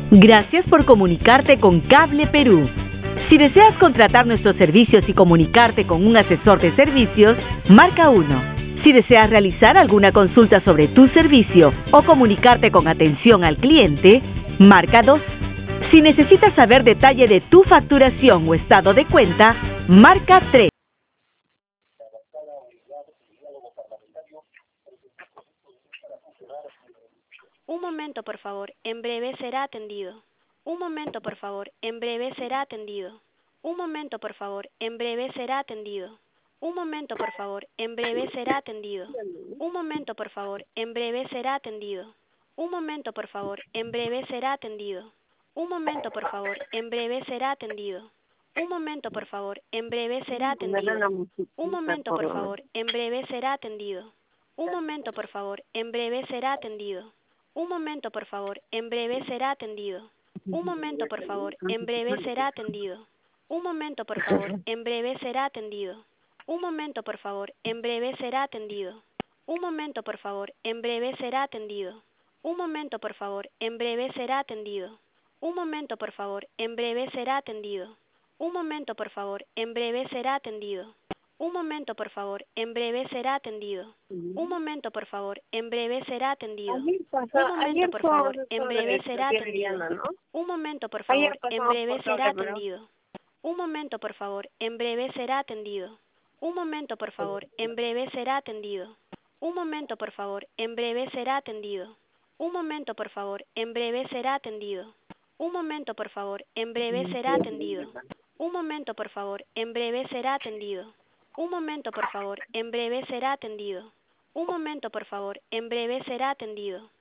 Gracias por comunicarte con Cable Perú. Si deseas contratar nuestros servicios y comunicarte con un asesor de servicios, marca 1. Si deseas realizar alguna consulta sobre tu servicio o comunicarte con atención al cliente, marca 2. Si necesitas saber detalle de tu facturación o estado de cuenta, marca 3. Un momento, por favor, en breve será atendido. Un momento, por favor, en breve será atendido. Un momento, por favor, en breve será atendido. Un momento, por favor, en breve será atendido. Un momento, por favor, en breve será atendido. Un momento, por favor, en breve será atendido. Un momento, por favor, en breve será atendido. Un momento, por favor, en breve será atendido. Un momento, por favor, en breve será atendido. Un momento, por favor, en breve será atendido. Un momento, por favor, en breve será atendido. Un momento, por favor, en breve será atendido. Un momento, por favor, en breve será atendido. Un momento, por favor, en breve será atendido. Un momento, por favor, en breve será atendido. Un momento, por favor, en breve será atendido. Un momento, por favor, en breve será atendido. Un momento, por favor, en breve será atendido. Un momento, por favor, en breve será atendido. Un momento, por favor, en breve será atendido. Un momento, por favor, en breve será atendido. Un momento, por favor, en breve será atendido. Un momento, por favor, en breve será atendido. Un momento, por favor, en breve será atendido. Un momento, por favor, en breve será atendido. Un momento, por favor, en breve será atendido. Un momento, por favor, en breve será atendido. Un momento, por favor, en breve será atendido. Un momento, por favor, en breve será atendido. Un momento, por favor, en breve será atendido.